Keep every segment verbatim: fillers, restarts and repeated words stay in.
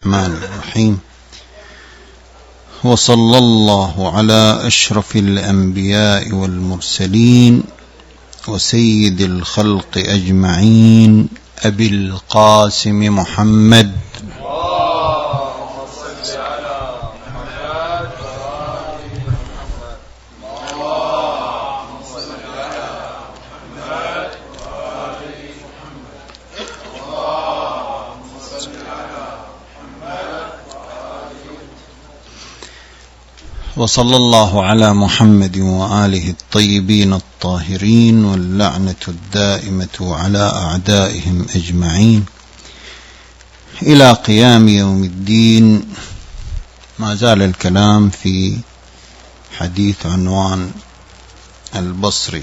الرحمن الرحيم. وصلى الله على أشرف الأنبياء والمرسلين وسيد الخلق أجمعين أبي القاسم محمد وصلى الله على محمد وآله الطيبين الطاهرين واللعنة الدائمة على أعدائهم أجمعين إلى قيام يوم الدين. ما زال الكلام في حديث عنوان البصري،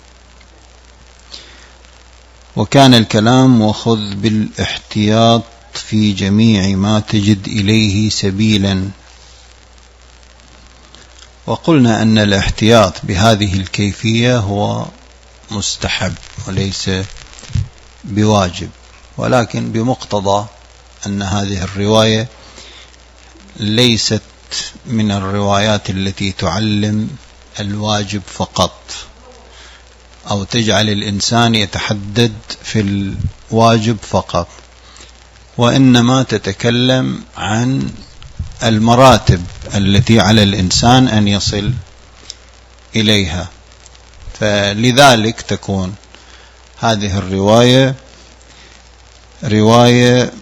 وكان الكلام وخذ بالاحتياط في جميع ما تجد إليه سبيلا. وقلنا أن الاحتياط بهذه الكيفية هو مستحب وليس بواجب، ولكن بمقتضى أن هذه الرواية ليست من الروايات التي تعلم الواجب فقط أو تجعل الإنسان يتحدد في الواجب فقط، وإنما تتكلم عن المراتب التي على الإنسان أن يصل إليها. فلذلك تكون هذه الرواية رواية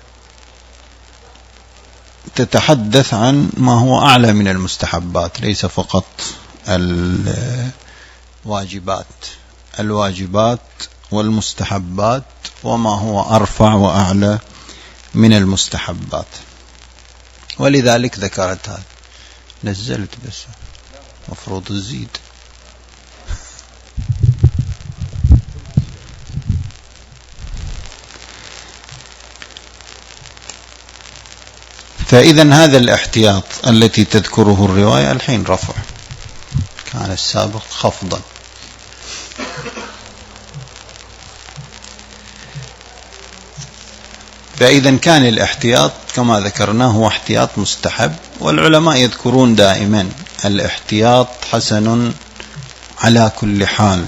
تتحدث عن ما هو أعلى من المستحبات، ليس فقط الواجبات الواجبات والمستحبات، وما هو أرفع وأعلى من المستحبات. ولذلك ذكرت هذا. نزلت بس مفروض تزيد. فإذا هذا الاحتياط التي تذكره الرواية الحين رفع، كان السابق خفضا. فإذا كان الاحتياط كما ذكرناه هو احتياط مستحب، والعلماء يذكرون دائما الاحتياط حسن على كل حال.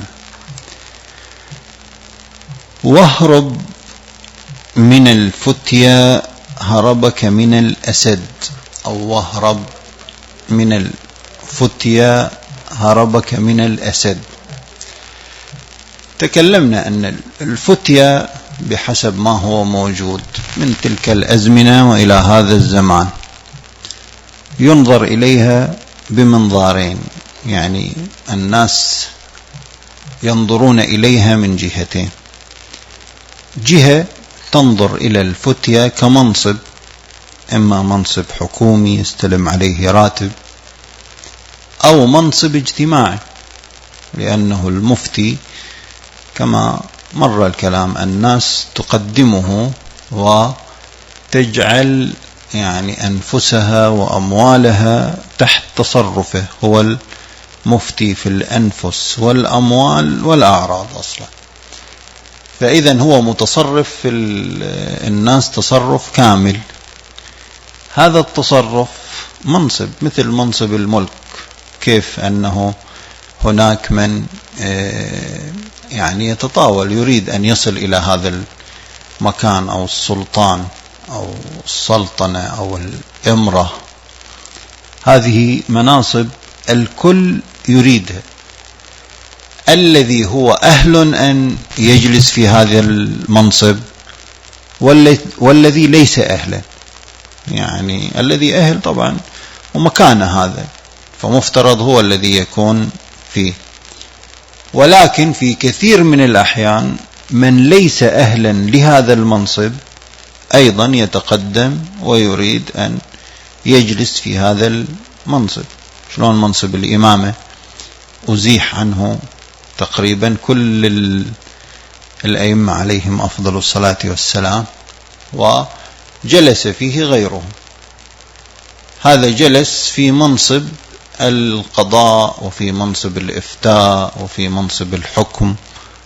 واهرب من الفتيا هربك من الأسد، أو واهرب من الفتيا هربك من الأسد. تكلمنا أن الفتيا بحسب ما هو موجود من تلك الأزمنة وإلى هذا الزمان ينظر إليها بمنظارين، يعني الناس ينظرون إليها من جهتين. جهة تنظر إلى الفتيا كمنصب، إما منصب حكومي يستلم عليه راتب، أو منصب اجتماعي، لأنه المفتي كما مر الكلام الناس تقدمه وتجعل يعني أنفسها وأموالها تحت تصرفه. هو المفتي في الأنفس والأموال والأعراض أصلا، فإذا هو متصرف في الناس تصرف كامل. هذا التصرف منصب مثل منصب الملك، كيف أنه هناك من يعني يتطاول يريد أن يصل إلى هذا المكان أو السلطان أو السلطنة أو الإمرة. هذه مناصب الكل يريدها. الذي هو أهل أن يجلس في هذا المنصب والذي ليس أهلا، يعني الذي أهل طبعا ومكان هذا فمفترض هو الذي يكون فيه، ولكن في كثير من الأحيان من ليس أهلا لهذا المنصب أيضا يتقدم ويريد أن يجلس في هذا المنصب. شلون منصب الإمامة أزيح عنه تقريبا كل الأئمة عليهم أفضل الصلاة والسلام، وجلس فيه غيره. هذا جلس في منصب القضاء وفي منصب الإفتاء وفي منصب الحكم،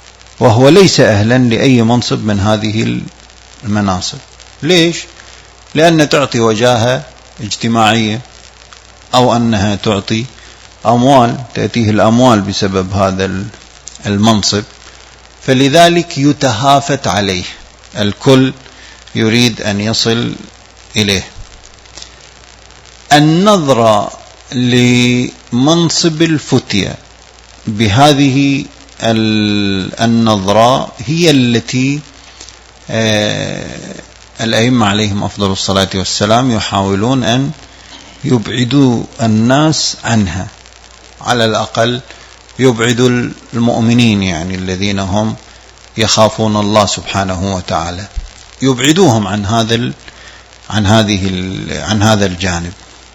وهو ليس أهلا لأي منصب من هذه المناصب. ليش؟ لأن تعطي وجاهة اجتماعية، أو أنها تعطي أموال، تأتيه الأموال بسبب هذا المنصب، فلذلك يتهافت عليه، الكل يريد أن يصل إليه. النظرة لمنصب الفتية بهذه النظرة هي التي الأئمة عليهم أفضل الصلاة والسلام يحاولون أن يبعدوا الناس عنها، على الأقل يبعدوا المؤمنين، يعني الذين هم يخافون الله سبحانه وتعالى، يبعدوهم عن هذا عن هذه عن هذا الجانب.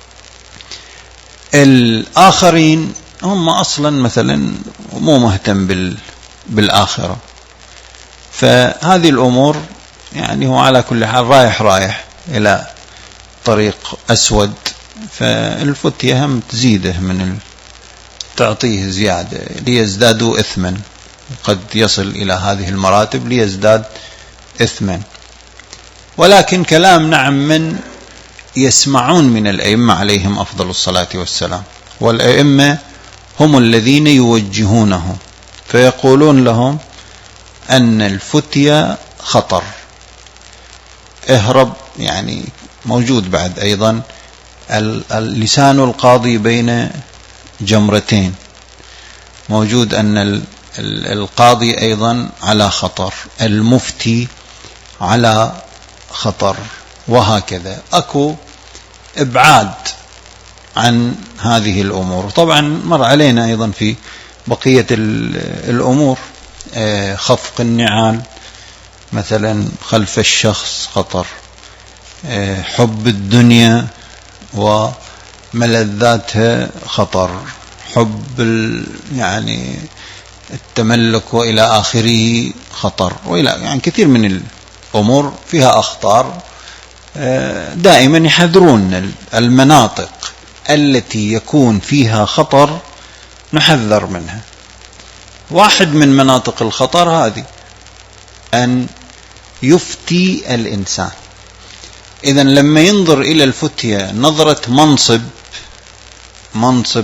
الآخرين هم أصلا مثلا مو مهتم بال بالآخرة، فهذه الأمور يعني هو على كل حال رايح رايح إلى طريق أسود، فالفتية هم تزيده من ال... تعطيه زيادة ليزدادوا إثما، قد يصل إلى هذه المراتب ليزداد إثما. ولكن كلام نعم من يسمعون من الأئمة عليهم أفضل الصلاة والسلام، والأئمة هم الذين يوجهونه، فيقولون لهم أن الفتية خطر، اهرب. يعني موجود بعد أيضا اللسان القاضي بين جمرتين، موجود أن القاضي أيضا على خطر، المفتي على خطر، وهكذا أكو إبعاد عن هذه الأمور. طبعا مر علينا أيضا في بقية الأمور، خفق النعال مثلا خلف الشخص خطر، حب الدنيا وملذاتها خطر، حب يعني التملك وإلى آخره خطر، وإلى يعني كثير من الأمور فيها أخطار. دائما يحذرون المناطق التي يكون فيها خطر نحذر منها. واحد من مناطق الخطر هذه أن يفتي الإنسان. إذن لما ينظر إلى الفتية نظرة منصب منصب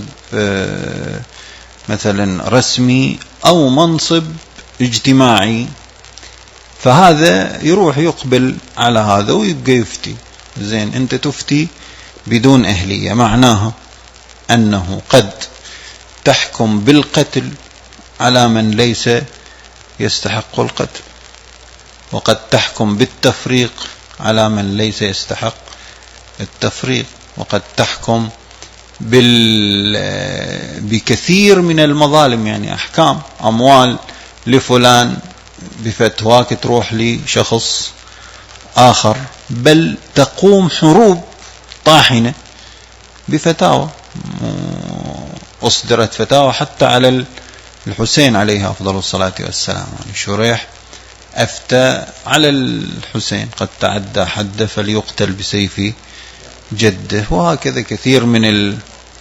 مثلا رسمي أو منصب اجتماعي، فهذا يروح يقبل على هذا ويبقى يفتي. زين، أنت تفتي بدون أهلية، معناها أنه قد تحكم بالقتل على من ليس يستحق القتل، وقد تحكم بالتفريق على من ليس يستحق التفريق، وقد تحكم بال... بكثير من المظالم، يعني أحكام أموال لفلان بفتواك تروح لشخص آخر، بل تقوم حروب طاحنة بفتاوى. أصدرت فتاوى حتى على الحسين عليه أفضل الصلاة والسلام، يعني شريح أفتى على الحسين قد تعدى حده فليقتل بسيف جده. وهكذا كثير من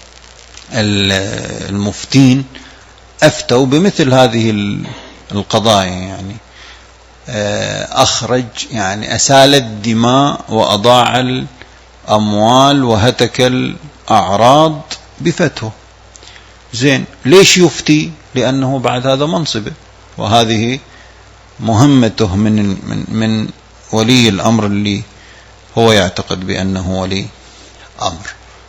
المفتين أفتوا بمثل هذه القضايا، يعني أخرج يعني أسال الدماء وأضاع الأموال وهتك الأعراض بفتوى. زين، ليش يفتي؟ لأنه بعد هذا منصبه، وهذه مهمته من من من ولي الأمر اللي هو يعتقد بأنه ولي أمر.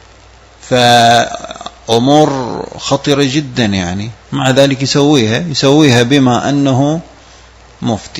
فأمور خطيرة جدا، يعني مع ذلك يسويها يسويها بما أنه مفتي.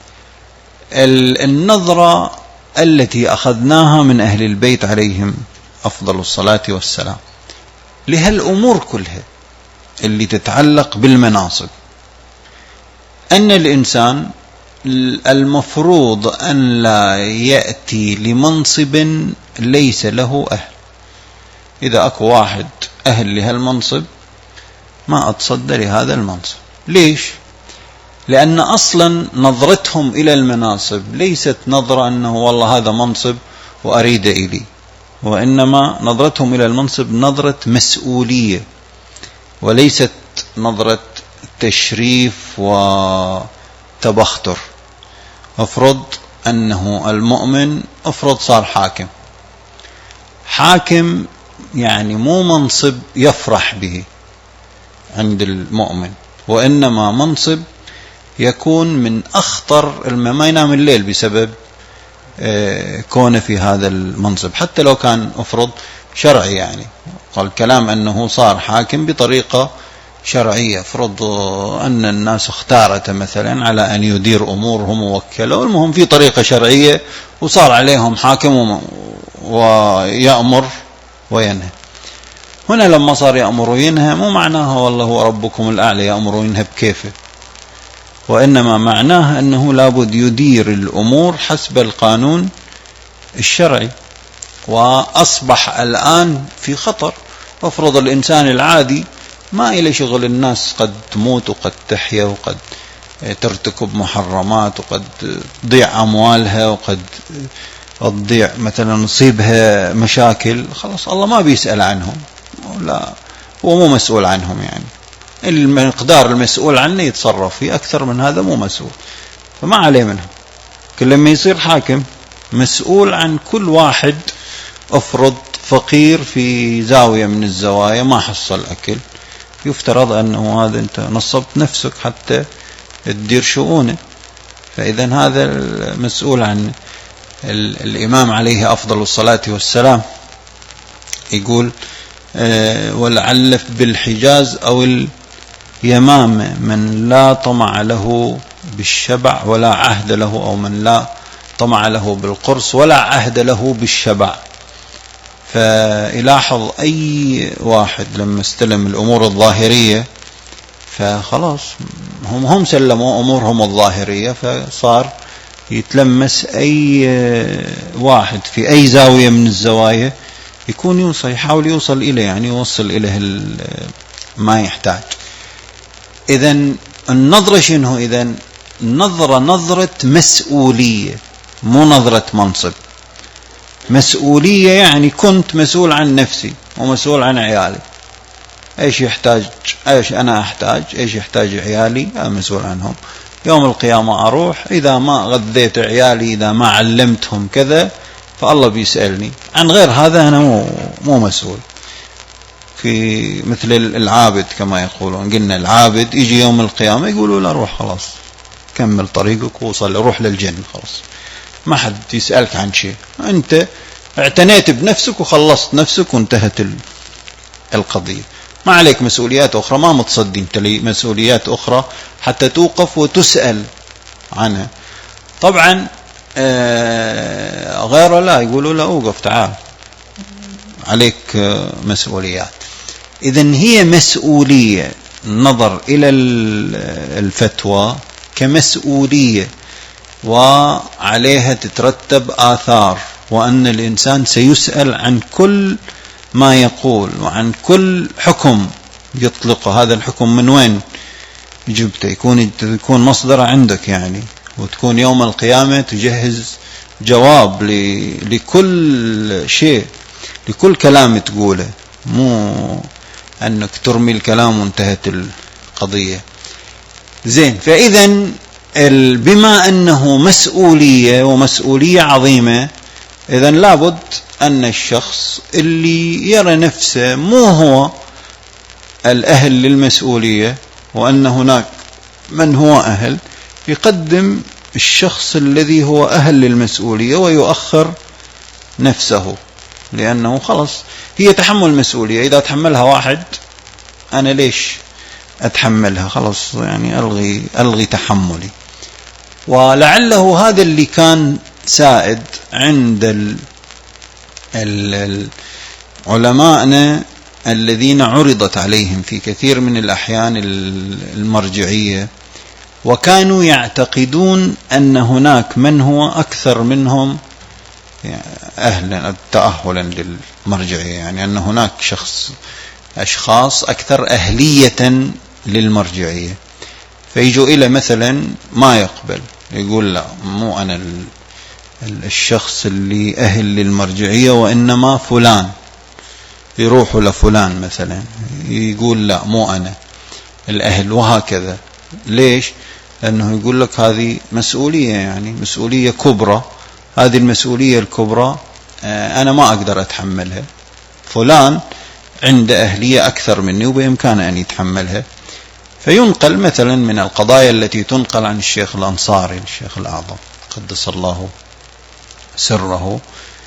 النظرة التي أخذناها من أهل البيت عليهم أفضل الصلاة والسلام لهالأمور كلها اللي تتعلق بالمناصب، أن الإنسان المفروض أن لا يأتي لمنصب ليس له أهل. إذا أكو واحد أهل لهالمنصب ما أتصدى لهذا المنصب. ليش؟ لأن أصلا نظرتهم إلى المناصب ليست نظرة أنه والله هذا منصب وأريد إليه، وإنما نظرتهم إلى المنصب نظرة مسؤولية، وليست نظرة تشريف وتبختر. أفرض أنه المؤمن افرض صار حاكم، حاكم يعني مو منصب يفرح به عند المؤمن، وإنما منصب يكون من أخطر، ما ينام الليل بسبب كونه في هذا المنصب، حتى لو كان افرض شرعي. يعني قال كلام أنه صار حاكم بطريقة شرعية، افرض أن الناس اختارت مثلا على أن يدير أمورهم ووكله، المهم في طريقة شرعية وصار عليهم حاكم ويأمر وينهى. هنا لما صار يأمر وينهى مو معناها والله هو ربكم الأعلى يأمر وينهى بكيفه، وإنما معناه أنه لابد يدير الأمور حسب القانون الشرعي. وأصبح الآن في خطر. افرض الإنسان العادي ما إلى شغل، الناس قد تموت وقد تحيا وقد ترتكب محرمات وقد تضيع أموالها وقد تضيع مثلا نصيبها مشاكل، خلاص الله ما بيسأل عنهم، لا هو مو مسؤول عنهم، يعني المقدار المسؤول عنه يتصرف فيه، أكثر من هذا مو مسؤول، فما عليه منهم. كل لما يصير حاكم مسؤول عن كل واحد. افرض فقير في زاوية من الزوايا ما حصل أكل، يفترض أنه هذا أنت نصبت نفسك حتى تدير شؤونه، فإذا هذا المسؤول عنه. الإمام عليه أفضل الصلاة والسلام يقول أه ولعل بالحجاز أو اليمامة من لا طمع له بالشبع ولا عهد له، أو من لا طمع له بالقرص ولا عهد له بالشبع. فيلاحظ أي واحد لما استلم الأمور الظاهرية فخلاص هم هم سلموا أمورهم الظاهرية، فصار يتلمس أي واحد في أي زاوية من الزوايا يكون يوصل، يحاول يوصل إليه، يعني يوصل إليه ما يحتاج. إذن النظرة شنو؟ إذن النظرة نظرة مسؤولية، مو نظرة منصب. مسؤولية يعني كنت مسؤول عن نفسي ومسؤول عن عيالي، ايش يحتاج، ايش انا احتاج، ايش يحتاج عيالي انا مسؤول عنهم. يوم القيامة اروح اذا ما غذيت عيالي، اذا ما علمتهم كذا، فالله بيسألني. عن غير هذا انا مو مو مسؤول. في مثل العابد كما يقولون، قلنا العابد يجي يوم القيامة يقولوا له روح خلاص كمل طريقك ووصل، روح للجنة خلاص، ما حد يسألك عن شيء، أنت اعتنيت بنفسك وخلصت نفسك وانتهت القضية، ما عليك مسؤوليات أخرى، ما متصدي أنت لي مسؤوليات أخرى حتى توقف وتسأل عنها. طبعا غيره لا، يقولوا لا أوقف تعال عليك مسؤوليات. إذن هي مسؤولية، نظر إلى الفتوى كمسؤولية وعليها تترتب آثار، وأن الإنسان سيسأل عن كل ما يقول وعن كل حكم يطلقه. هذا الحكم من وين جبته؟ يكون يكون مصدر عندك يعني، وتكون يوم القيامة تجهز جواب لكل شيء، لكل كلام تقوله، مو أنك ترمي الكلام وانتهت القضية. زين، فإذا بما أنه مسؤولية ومسؤولية عظيمة، إذن لابد أن الشخص اللي يرى نفسه مو هو الأهل للمسؤولية، وأن هناك من هو أهل، يقدم الشخص الذي هو أهل للمسؤولية ويؤخر نفسه، لأنه خلص هي تحمل مسؤولية، إذا تحملها واحد أنا ليش أتحملها؟ خلص يعني ألغي, ألغي تحملي. ولعله هذا اللي كان سائد عند ال ال علماءنا الذين عرضت عليهم في كثير من الأحيان المرجعية، وكانوا يعتقدون أن هناك من هو أكثر منهم أهلا تأهلا للمرجعية، يعني أن هناك شخص أشخاص أكثر أهلية للمرجعية، فيجوا إلى مثلا ما يقبل، يقول لا مو أنا الشخص اللي أهل للمرجعية وإنما فلان، يروحوا لفلان مثلا يقول لا مو أنا الأهل، وهكذا. ليش؟ لأنه يقول لك هذه مسؤولية، يعني مسؤولية كبرى، هذه المسؤولية الكبرى أنا ما أقدر أتحملها، فلان عنده أهلية أكثر مني وبإمكانه أن يتحملها. فينقل مثلا من القضايا التي تنقل عن الشيخ الأنصاري الشيخ الأعظم قدس الله سره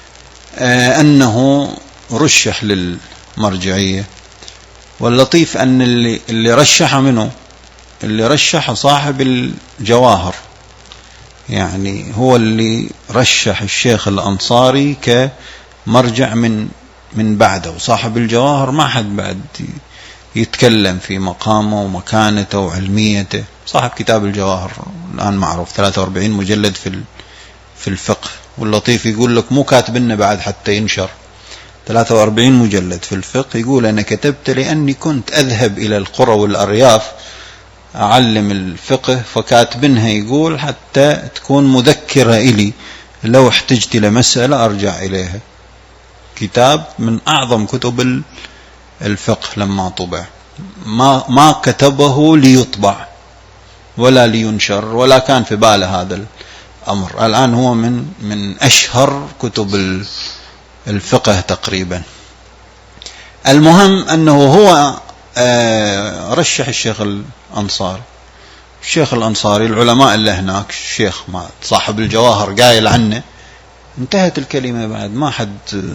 أنه رشح للمرجعية، واللطيف أن اللي, اللي رشح منه اللي رشح صاحب الجواهر، يعني هو اللي رشح الشيخ الأنصاري كمرجع من من بعده، وصاحب الجواهر ما حد بعد يتكلم في مقامه ومكانته وعلميته. صاحب كتاب الجواهر الآن معروف ثلاثة وأربعين مجلد في في الفقه، واللطيف يقول لك مو كاتبنا بعد حتى ينشر، ثلاثة وأربعين مجلد في الفقه. يقول أنا كتبت لأني كنت أذهب إلى القرى والأرياف أعلم الفقه، فكاتبنها يقول حتى تكون مذكرة إلي لو احتجت لمسألة أرجع إليها. كتاب من أعظم كتب الفقه لما طبع، ما ما كتبه ليطبع ولا لينشر ولا كان في باله هذا الأمر. الآن هو من من أشهر كتب الفقه تقريبا. المهم أنه هو رشح الشيخ الأنصاري. الشيخ الأنصاري العلماء اللي هناك، الشيخ ما صاحب الجواهر قايل عنه، انتهت الكلمة، بعد ما حد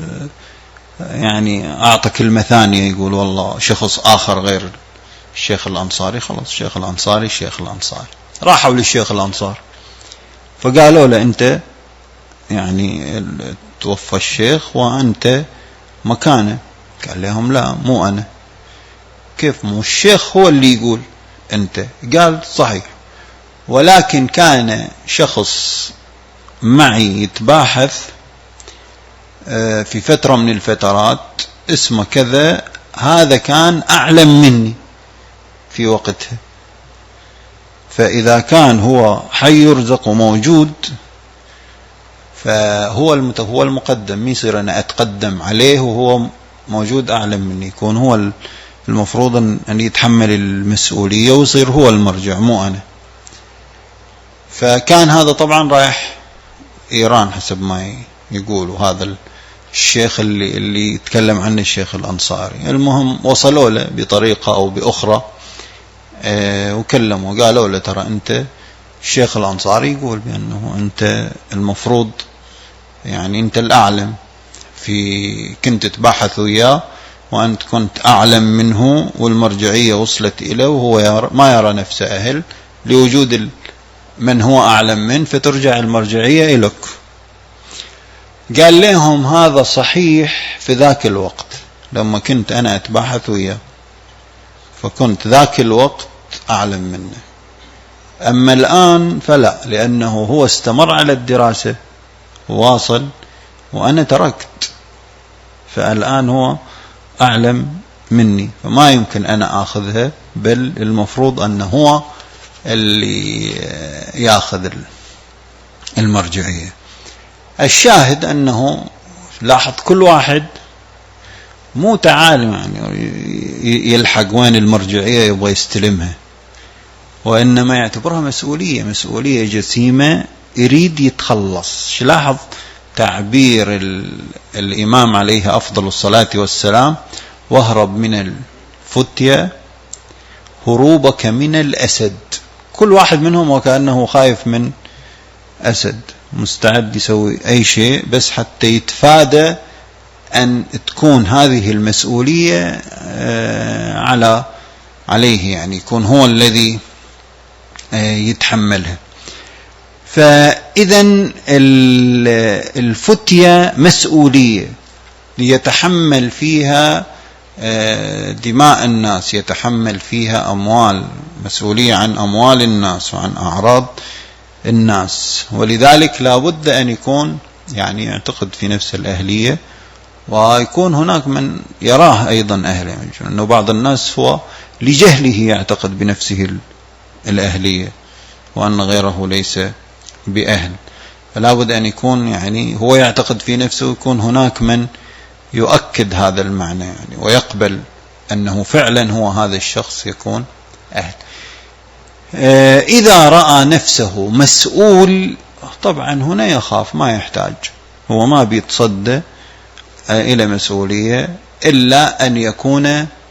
يعني أعطى كلمة ثانية يقول والله شخص آخر غير الشيخ الأنصاري. خلاص الشيخ الأنصاري الشيخ الأنصاري. راحوا للشيخ الأنصار فقالوا له أنت يعني توفى الشيخ وأنت مكانه. قال لهم لا مو أنا. كيف مو؟ الشيخ هو اللي يقول أنت. قال صحيح، ولكن كان شخص معي يتباحث في فترة من الفترات اسمه كذا، هذا كان أعلم مني في وقتها، فإذا كان هو حي يرزق وموجود فهو هو المقدم، مي يصير أنا أتقدم عليه وهو موجود أعلم مني، يكون هو المفروض أن يتحمل المسؤولية ويصير هو المرجع مو أنا. فكان هذا طبعا رايح إيران حسب ما يقولوا، هذا الشيخ اللي اللي يتكلم عنه الشيخ الأنصاري. المهم وصلوا له بطريقة أو بأخرى اه وكلموا، قالوا له ترى أنت الشيخ الأنصاري يقول بأنه أنت المفروض يعني أنت الأعلم، في كنت تباحث وياه وأنت كنت أعلم منه، والمرجعية وصلت إليه وهو يرى ما يرى نفسه أهل لوجود من هو أعلم منه، فترجع المرجعية إليك. قال لهم هذا صحيح في ذاك الوقت لما كنت أنا أتباحث وياه، فكنت ذاك الوقت أعلم منه، أما الآن فلا، لأنه هو استمر على الدراسة واصل وأنا تركت، فالآن هو أعلم مني، فما يمكن أنا أخذها، بل المفروض أنه هو اللي يأخذ المرجعية. الشاهد أنه لاحظ كل واحد مو تعالم يعني يلحق وين المرجعية يبغى يستلمها، وإنما يعتبرها مسؤولية مسؤولية جسيمة يريد يتخلص. لاحظ تعبير الإمام عليه أفضل الصلاة والسلام: واهرب من الفتية هروبك من الأسد. كل واحد منهم وكأنه خايف من أسد، مستعد يسوي أي شيء بس حتى يتفادى أن تكون هذه المسؤولية على عليه، يعني يكون هو الذي يتحملها. فإذا الفتية مسؤولية يتحمل فيها دماء الناس، يتحمل فيها أموال، مسؤولية عن أموال الناس وعن أعراض الناس، ولذلك لا بد أن يكون يعني يعتقد في نفس الأهلية، ويكون هناك من يراه أيضا أهلا، أنه بعض الناس هو لجهله يعتقد بنفسه الأهلية وأن غيره ليس بأهل، فلا بد أن يكون يعني هو يعتقد في نفسه، يكون هناك من يؤكد هذا المعنى يعني، ويقبل أنه فعلا هو هذا الشخص يكون أهل. إذا رأى نفسه مسؤول طبعا هنا يخاف، ما يحتاج، هو ما بيتصدى إلى مسؤولية إلا أن يكون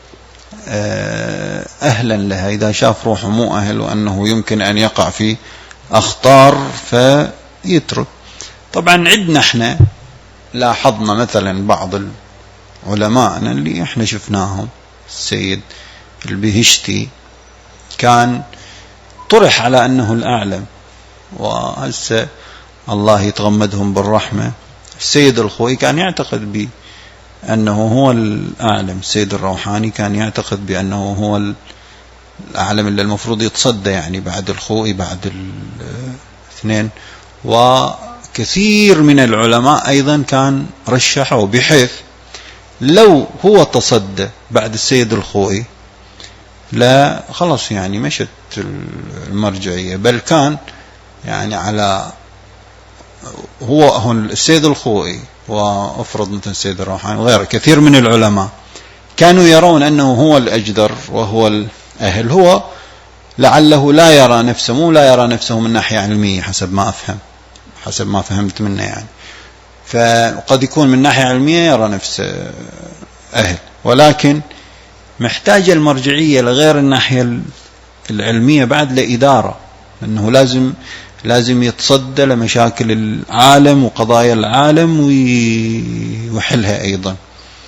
أهلا لها. إذا شاف روحه مو أهل وأنه يمكن أن يقع في أخطار فيترك. طبعا عندنا احنا لاحظنا مثلا بعض العلماء اللي احنا شفناهم، السيد البهشتي كان طرح على أنه الأعلم، وهسه الله يتغمدهم بالرحمة. السيد الخوئي كان يعتقد بأنه هو الأعلم، السيد الروحاني كان يعتقد بأنه هو الأعلم اللي المفروض يتصدى يعني بعد الخوئي بعد الاثنين. وكثير من العلماء أيضا كان رشحوا بحيث لو هو تصدى بعد السيد الخوئي لا خلص يعني مشت المرجعية، بل كان يعني على هو هون السيد الخوئي وأفرض مثل السيد الروحاني وغيره كثير من العلماء كانوا يرون أنه هو الأجدر وهو الأهل. هو لعله لا يرى نفسه، مو لا يرى نفسه من ناحية علمية حسب ما أفهم، حسب ما فهمت منه يعني، فقد يكون من ناحية علمية يرى نفسه أهل، ولكن محتاج المرجعية لغير الناحية العلمية بعد لإدارة، أنه لازم لازم يتصدى لمشاكل العالم وقضايا العالم ويحلها أيضا،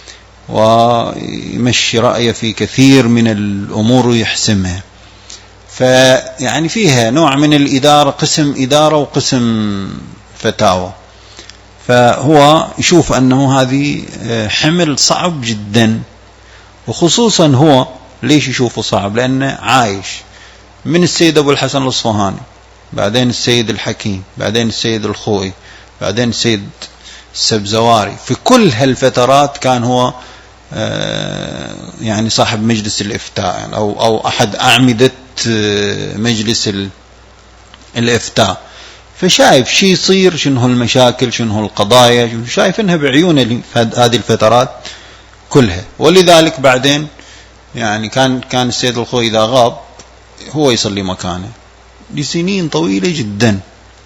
ويمشي رأيه في كثير من الأمور ويحسمها. فيعني فيها نوع من الإدارة، قسم إدارة وقسم فتاوى. فهو يشوف أنه هذه حمل صعب جدا، وخصوصا هو ليش يشوفه صعب؟ لأنه عايش من السيد أبو الحسن الأصفهاني، بعدين السيد الحكيم، بعدين السيد الخوئي، بعدين السيد السبزواري. في كل هالفترات كان هو يعني صاحب مجلس الإفتاء أو أو أحد أعمدة مجلس الإفتاء، فشايف شي يصير، شنو المشاكل، شنو القضايا، شايف إنها بعيونه هذه الفترات كلها. ولذلك بعدين يعني كان كان السيد الخوئي إذا غاب هو يصلي مكانه لسنين طويلة جدا.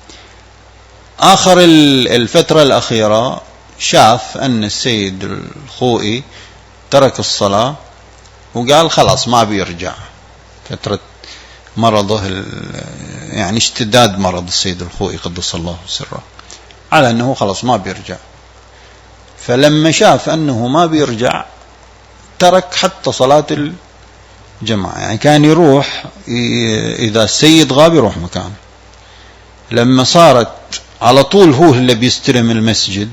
آخر الفترة الأخيرة شاف أن السيد الخوئي ترك الصلاة وقال خلاص ما بيرجع، فترة مرضه يعني اشتداد مرض السيد الخوئي قدس الله سره، على أنه خلاص ما بيرجع. فلما شاف أنه ما بيرجع ترك حتى صلاة الجماعة، يعني كان يروح إذا السيد غاب يروح مكانه. لما صارت على طول هو اللي بيستلم المسجد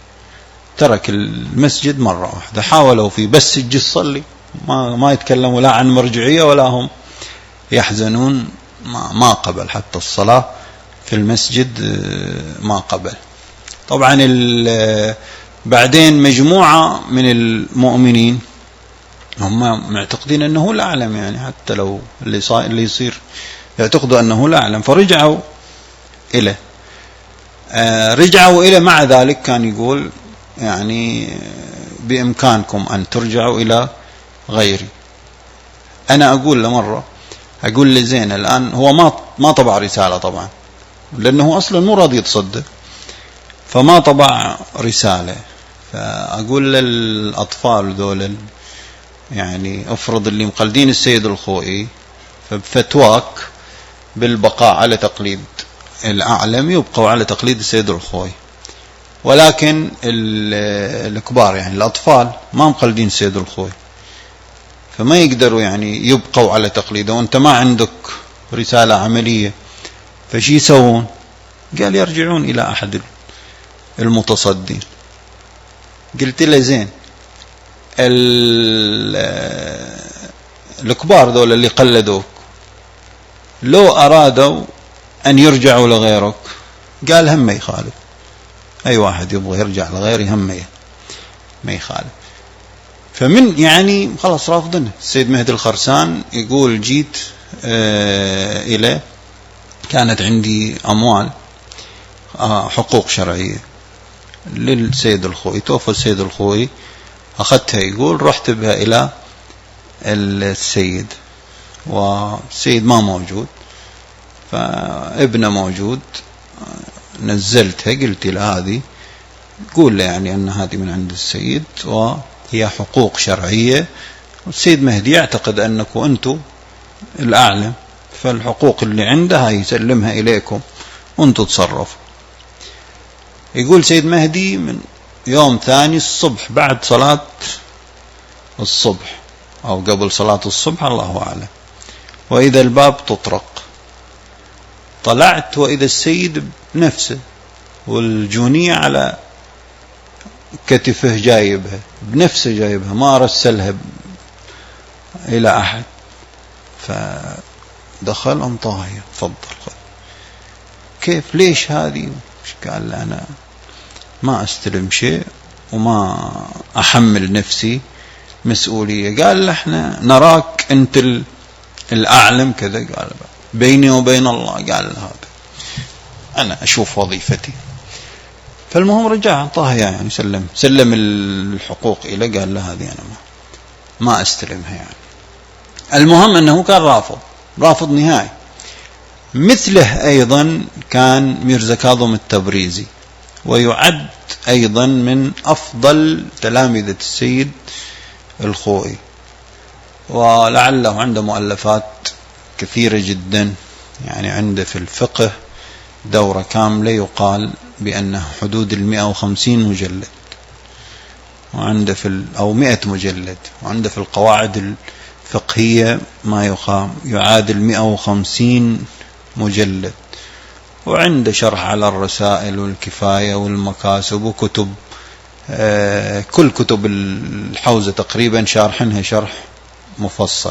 ترك المسجد مرة واحدة. حاولوا في بس يجي يصلي، ما ما يتكلموا لا عن مرجعية ولا هم يحزنون، ما ما قبل حتى الصلاة في المسجد، ما قبل. طبعا بعدين مجموعة من المؤمنين هم معتقدين أنه هو الأعلم، يعني حتى لو اللي صار اللي يصير يعتقدوا أنه الأعلم، فرجعوا إليه آه رجعوا إليه. مع ذلك كان يقول يعني بإمكانكم أن ترجعوا إلى غيري. أنا أقول لمرة أقول لزين الآن هو ما ما طبع رسالة طبعا، لأنه أصلا مو راضي يتصدق، فما طبع رسالة. فأقول للأطفال ذول يعني أفرض اللي مقلدين السيد الخوئي، فبفتواك بالبقاء على تقليد الأعلم يبقوا على تقليد السيد الخوئي، ولكن الكبار يعني الأطفال ما مقلدين السيد الخوئي، فما يقدروا يعني يبقوا على تقليده، وانت ما عندك رسالة عملية، فشي يسوون؟ قال يرجعون إلى أحد المتصدين. قلت له زين الكبار ذول اللي قلدوك لو أرادوا أن يرجعوا لغيرك، قال هم ما يخالف، أي واحد يبغى يرجع لغيري هم ما يخالف. فمن يعني خلاص رافضنه. السيد مهدي الخرسان يقول جيت آه إلى كانت عندي أموال آه حقوق شرعية للسيد الخوئي، توفى السيد الخوئي، أخذتها يقول رحت بها إلى السيد، والسيد ما موجود، فابنه موجود، نزلتها قلت له هذه، قول له يعني أن هذه من عند السيد وهي حقوق شرعية، والسيد مهدي يعتقد أنكم أنتم الأعلم، فالحقوق اللي عندها يسلمها إليكم وأنتم تصرفوا. يقول سيد مهدي من يوم ثاني الصبح بعد صلاة الصبح أو قبل صلاة الصبح الله أعلم، وإذا الباب تطرق، طلعت وإذا السيد بنفسه والجونية على كتفه جايبها بنفسه جايبها، ما أرسلها إلى أحد. فدخل انطاهي تفضل خذ. كيف ليش هذه؟ قال له أنا ما أستلم شيء وما أحمل نفسي مسؤولية. قال له احنا نراك أنت الأعلم كذا. قال بيني وبين الله، قال له هذا أنا أشوف وظيفتي. فالمهم رجع طاهية يعني سلم سلم الحقوق إلى، قال له هذه أنا ما, ما أستلمها يعني. المهم أنه كان رافض رافض نهائي. مثله أيضا كان ميرزا كاظم التبريزي، ويعد أيضا من أفضل تلامذة السيد الخوئي، ولعله عنده مؤلفات كثيرة جدا، يعني عنده في الفقه دورة كاملة يقال بأنه حدود المئة وخمسين مجلد، وعنده في أو مئة مجلد، وعنده في القواعد الفقهية ما يقام يعادل مئة وخمسين مجلد، وعنده شرح على الرسائل والكفاية والمكاسب وكتب آه كل كتب الحوزة تقريبا شارحنها شرح مفصل.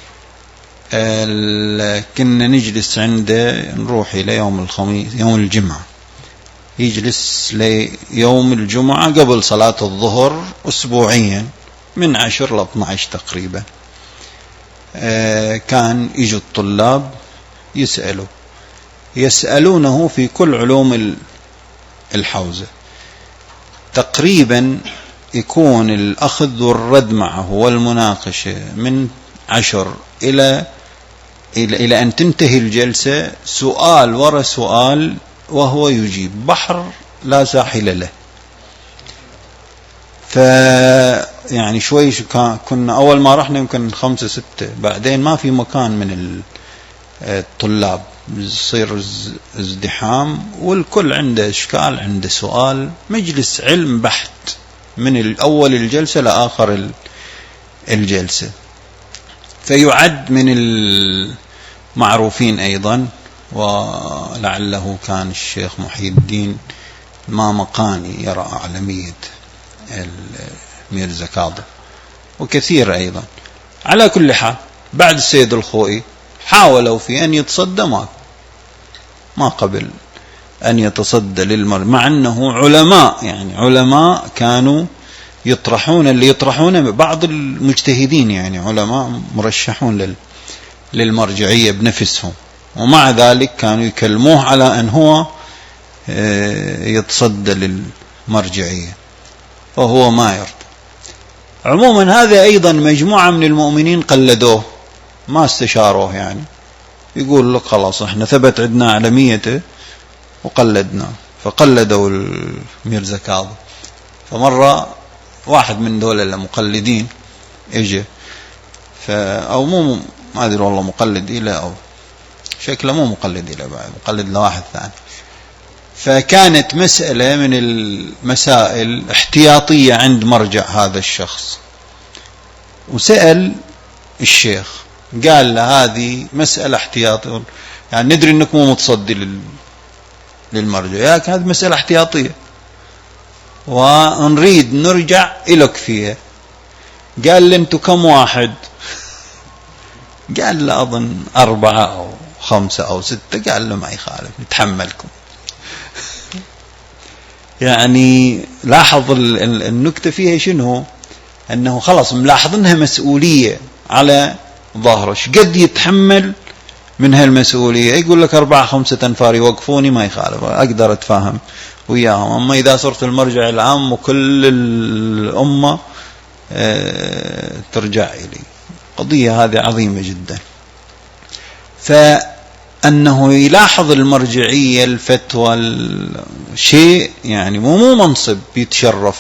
آه كنا نجلس عنده، نروح إلى يوم الخميس يوم الجمعة، يجلس ليوم الجمعة قبل صلاة الظهر أسبوعيا من عشر لاثنى عشر تقريبا. آه كان يجوا الطلاب يسألوا يسألونه في كل علوم الحوزة تقريبا، يكون الأخذ والرد معه والمناقشة من عشر إلى إلى إلى أن تنتهي الجلسة، سؤال ورا سؤال وهو يجيب، بحر لا ساحل له. ف يعني شوي كنا أول ما رحنا يمكن خمسة ستة، بعدين ما في مكان من الطلاب، يصير ازدحام والكل عنده إشكال عنده سؤال، مجلس علم بحت من الأول الجلسة لآخر الجلسة. فيعد من المعروفين أيضا، ولعله كان الشيخ محي الدين ما مقاني يرى أعلمية ميرزا كاظم، وكثير أيضا. على كل حال بعد السيد الخوئي حاولوا في أن يتصدى ما ما قبل أن يتصدى للمر، مع أنه علماء يعني علماء كانوا يطرحون اللي يطرحونه بعض المجتهدين، يعني علماء مرشحون للمرجعية بنفسهم، ومع ذلك كانوا يكلموه على أن هو يتصدى للمرجعية وهو ما يرضى. عموما هذا أيضا مجموعة من المؤمنين قلدوه، ما استشاروه، يعني يقول لك خلاص احنا ثبت عندنا علميته وقلدنا، فقلدوا الميرزا كاظم. فمرة واحد من دول المقلدين اجى، أو مو ما أدري والله مقلد إلى أو شكله مو مقلد إلى بعد مقلد لواحد ثاني، فكانت مسألة من المسائل احتياطية عند مرجع هذا الشخص، وسأل الشيخ قال له هذه مسألة احتياطية، يعني ندري انك مو متصدي للمرجع، ياك هذه مسألة احتياطية ونريد نرجع إلك فيها. قال له انتم كم واحد؟ قال له أظن أربعة أو خمسة أو ستة. قال له ما يخالف نتحملكم. يعني لاحظ النكتة فيها شنو؟ أنه خلاص ملاحظينها مسؤولية على ظهره، قد يتحمل من هالمسؤولية. يقول لك أربعة خمسة أنفار يوقفوني ما يخالف، أقدر أتفاهم وياهم. أما إذا صرت المرجع العام وكل الأمة اه ترجع إلي، قضية هذه عظيمة جدا. أنه يلاحظ المرجعية الفتوى الشيء يعني مو مو منصب يتشرف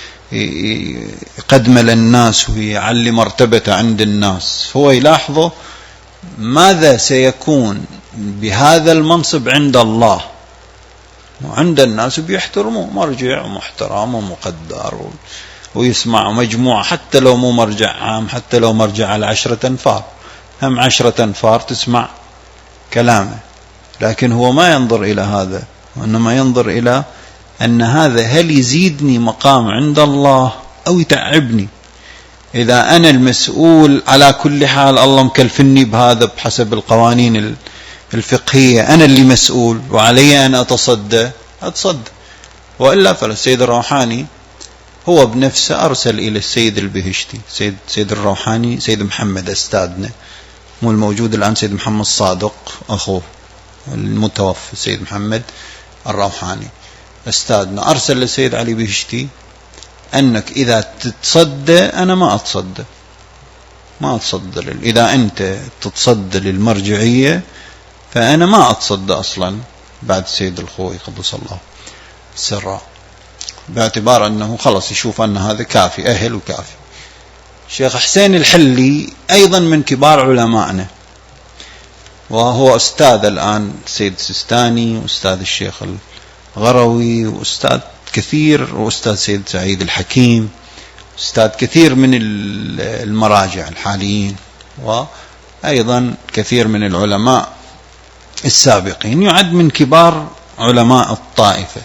يقدم للناس ويعلي مرتبته عند الناس، هو يلاحظه ماذا سيكون بهذا المنصب عند الله وعند الناس، بيحترموا مرجع ومحترم ومقدر ويسمع مجموعة، حتى لو مو مرجع عام، حتى لو مرجع على عشرة أنفار، هم عشرة أنفار تسمع كلامه، لكن هو ما ينظر إلى هذا، وإنما ينظر إلى أن هذا هل يزيدني مقام عند الله أو يتعبني. إذا أنا المسؤول على كل حال الله مكلفني بهذا بحسب القوانين الفقهية، أنا اللي مسؤول وعلي أن أتصدى أتصدى، وإلا فالسيد الروحاني هو بنفسه أرسل إلى السيد البهشتي، سيد, سيد الروحاني سيد محمد أستاذنا، مو الموجود الآن سيد محمد صادق أخوه المتوفى سيد محمد الروحاني أستاذنا، أرسل للسيد علي بهشتي أنك إذا تتصدى أنا ما أتصدى، ما أتصدى، إذا أنت تتصدى للمرجعية فأنا ما أتصدى أصلا بعد السيد الخوي قدس الله سره، باعتبار أنه خلص يشوف أن هذا كافي أهل وكافي. الشيخ حسين الحلي أيضا من كبار علمائنا، وهو أستاذ الآن السيد السيستاني وأستاذ الشيخ الغروي وأستاذ كثير، وأستاذ سيد سعيد الحكيم، أستاذ كثير من المراجع الحاليين، وأيضا كثير من العلماء السابقين، يعد من كبار علماء الطائفة.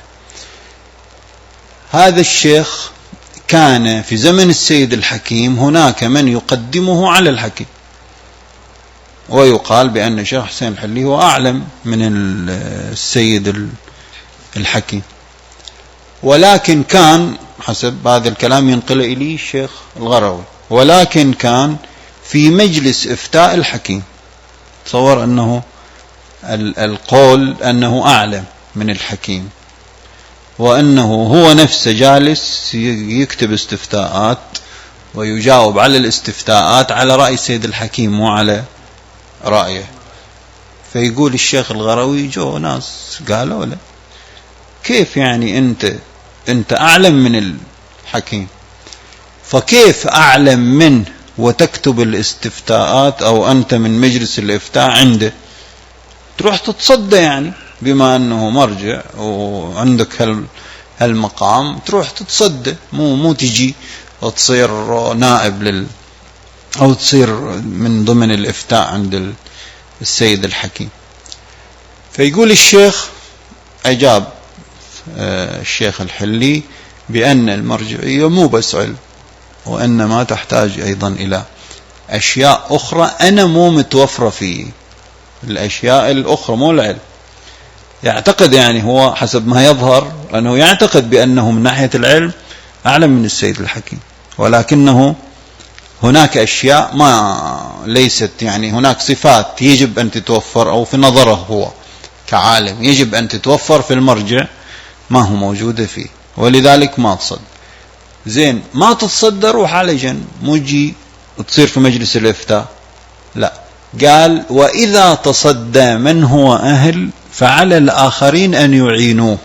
هذا الشيخ كان في زمن السيد الحكيم هناك من يقدمه على الحكيم، ويقال بأن الشيخ حسين الحلي هو أعلم من السيد الحكيم، ولكن كان حسب هذا الكلام ينقل إليه الشيخ الغروي، ولكن كان في مجلس إفتاء الحكيم، تصور أنه القول أنه أعلم من الحكيم، وأنه هو نفسه جالس يكتب استفتاءات ويجاوب على الاستفتاءات على رأي سيد الحكيم مو على رأيه. فيقول الشيخ الغروي جو ناس قالوا له كيف يعني أنت أنت أعلم من الحكيم، فكيف أعلم منه وتكتب الاستفتاءات أو أنت من مجلس الإفتاء عنده تروح تتصدى، يعني بما أنه مرجع وعندك هالمقام تروح تتصدى، مو مو تجي وتصير نائب لل أو تصير من ضمن الإفتاء عند السيد الحكيم. فيقول الشيخ أجاب الشيخ الحلي بأن المرجعية مو بس علم، وإنما تحتاج أيضا إلى أشياء أخرى أنا مو متوفرة في الأشياء الأخرى، مو العلم. يعتقد يعني هو حسب ما يظهر أنه يعتقد بأنه من ناحية العلم أعلم من السيد الحكيم، ولكنه هناك أشياء ما ليست، يعني هناك صفات يجب أن تتوفر أو في نظره هو كعالم يجب أن تتوفر في المرجع ما هو موجودة فيه، ولذلك ما تصد. زين ما تتصدر روح على جنب، مو جي تصير في مجلس الإفتاء، لا، قال وإذا تصدى من هو أهل فعلى الآخرين أن يعينوه،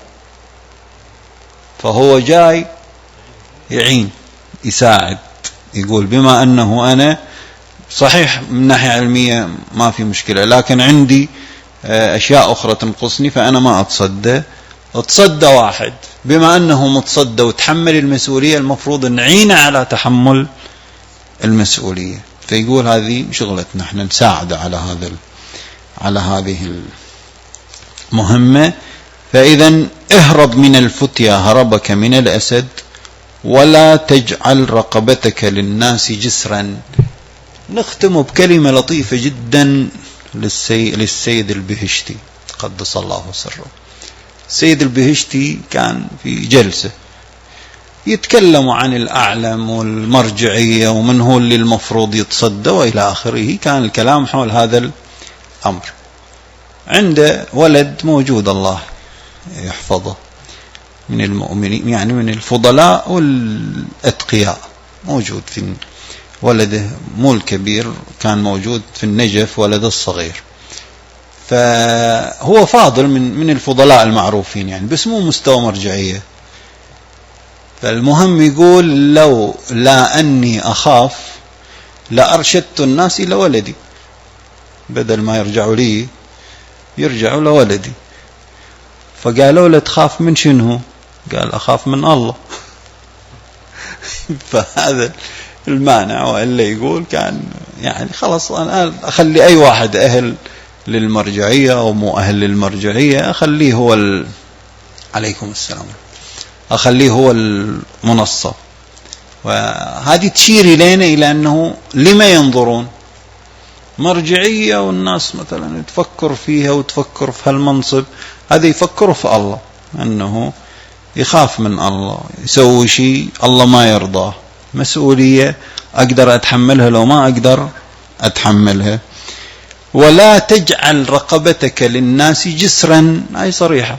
فهو جاي يعين يساعد، يقول بما أنه أنا صحيح من ناحية علمية ما في مشكلة، لكن عندي أشياء أخرى تنقصني فأنا ما أتصدى، اتصدى واحد بما أنه متصدى وتحمل المسؤولية، المفروض نعين على تحمل المسؤولية. فيقول هذه شغلتنا احنا نساعد على هذا على هذه المهمة. فإذا اهرب من الفتيا هربك من الأسد، ولا تجعل رقبتك للناس جسرا. نختم بكلمة لطيفة جدا للسي... للسيد البهشتي قدس الله سره. السيد البهشتي كان في جلسة يتكلم عن الأعلم والمرجعية ومن هو اللي المفروض يتصدى وإلى آخره، كان الكلام حول هذا الأمر. عنده ولد موجود الله يحفظه من المؤمنين، يعني من الفضلاء والأتقياء، موجود في ولده مو الكبير كان موجود في النجف ولده الصغير. فهو فاضل من من الفضلاء المعروفين يعني، بس مو مستوى مرجعية. فالمهم يقول لو لا أني أخاف لأرشدت الناس إلى ولدي، بدل ما يرجعوا لي يرجعوا لولدي. فقالوا له تخاف من شنو؟ قال أخاف من الله. فهذا المانع. وإلا يقول كان يعني خلاص أنا أخلي أي واحد أهل للمرجعية أو مو أهل للمرجعية أخليه هو ال... عليكم السلام، أخليه هو المنصب. وهذه تشير إلينا إلى أنه لما ينظرون مرجعية والناس مثلا تفكر فيها وتفكر في هالمنصب، هذا يفكر في الله، أنه يخاف من الله، يسوي شيء الله ما يرضاه، مسؤولية أقدر أتحملها لو ما أقدر أتحملها. ولا تجعل رقبتك للناس جسرا، أي صريحة.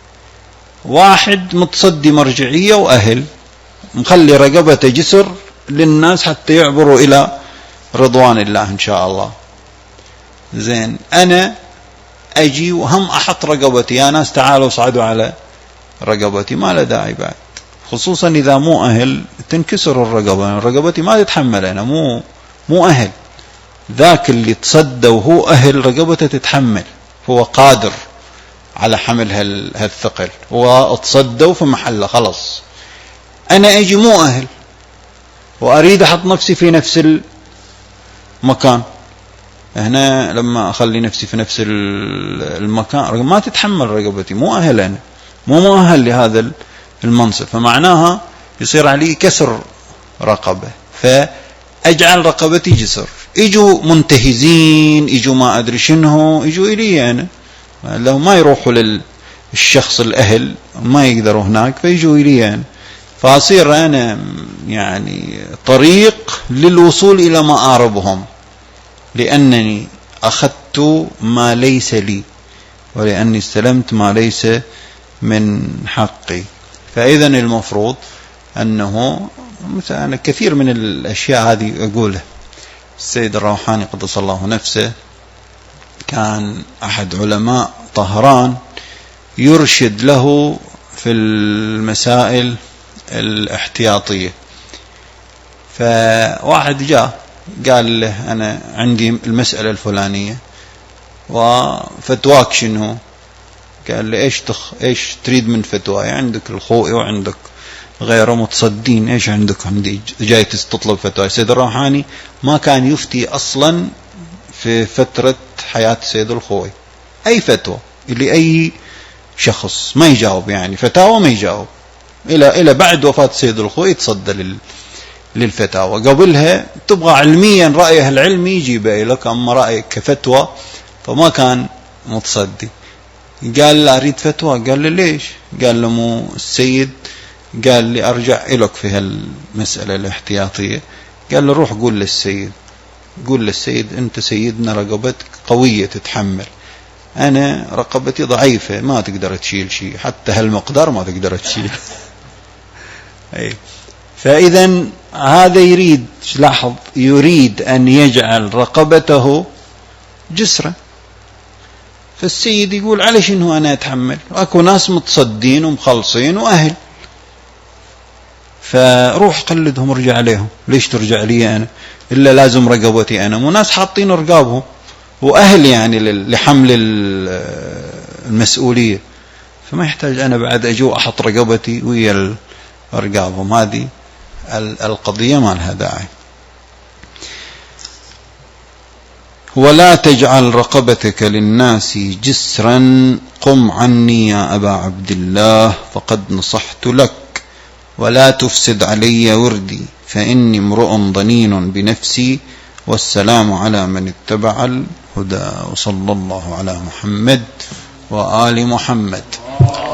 واحد متصدي مرجعية وأهل مخلي رقبته جسر للناس حتى يعبروا إلى رضوان الله إن شاء الله. زين، أنا أجي وهم أحط رقبتي، يا ناس تعالوا صعدوا على رقبتي، ما له داعي بعد، خصوصا إذا مو أهل تنكسر الرقبة، رقبتي ما تتحمل، أنا مو مو أهل. ذاك اللي تصدى وهو أهل رقبته تتحمل، هو قادر على حمل هالثقل، هو تصدى في محله خلص. أنا أجي مو أهل وأريد أحط نفسي في نفس المكان، هنا لما أخلي نفسي في نفس المكان ما تتحمل رقبتي، مو أهل، أنا مو مؤهل لهذا المنصب، فمعناها يصير علي كسر رقبة، فأجعل رقبتي جسر. يجوا منتهزين، يجوا ما أدري شنو، يجوا إلي أنا، لو ما يروحوا للشخص الأهل ما يقدروا هناك فيجوا إلي أنا، فأصير أنا يعني طريق للوصول إلى مآربهم، لأنني أخذت ما ليس لي ولأني استلمت ما ليس من حقي. فإذا المفروض أنه مثلا كثير من الأشياء هذه أقولها. السيد الروحاني قدس الله نفسه كان أحد علماء طهران يرشد له في المسائل الاحتياطية. فواحد جاء قال له أنا عندي المسألة الفلانية وفتواك شنو؟ قال له إيش تخ إيش تريد من فتواي؟ عندك الخوئي وعندك غيره متصدين، إيش عندك؟ عندي جاي تطلب فتواي. السيد الروحاني ما كان يفتي أصلا في فترة حياة السيد الخوئي أي فتوى اللي أي شخص ما يجاوب، يعني فتاوى ما يجاوب إلى إلى بعد وفاة السيد الخوئي يتصدى لل للفتاوى. قبلها تبغى علميا رأيه العلمي يجيبه لك، أما رأيك كفتوى فما كان متصدي. قال له أريد فتوى. قال له ليش؟ قال له مو السيد قال لي أرجع إلك في هالمسألة الاحتياطية. قال له روح قول للسيد، قول للسيد أنت سيدنا رقبتك قوية تتحمل، أنا رقبتي ضعيفة ما تقدر تشيل شيء، حتى هالمقدار ما تقدر تشيل. أي فإذا هذا يريد، لاحظ، يريد أن يجعل رقبته جسرا. فالسيد يقول على شنو أنا أتحمل؟ أكو ناس متصدين ومخلصين وأهل، فروح قلدهم ارجع عليهم. ليش ترجع لي أنا؟ إلا لازم رقبتي أنا، وناس حاطين رقابهم وأهل يعني لحمل المسؤولية، فما يحتاج أنا بعد أجو أحط رقبتي ويا رقابهم. هذه القضية ما لها داعي. ولا تجعل رقبتك للناس جسرا، قم عني يا أبا عبد الله فقد نصحت لك، ولا تفسد علي وردي فإني امرؤ ضنين بنفسي، والسلام على من اتبع الهدى. وصلى الله على محمد وآل محمد.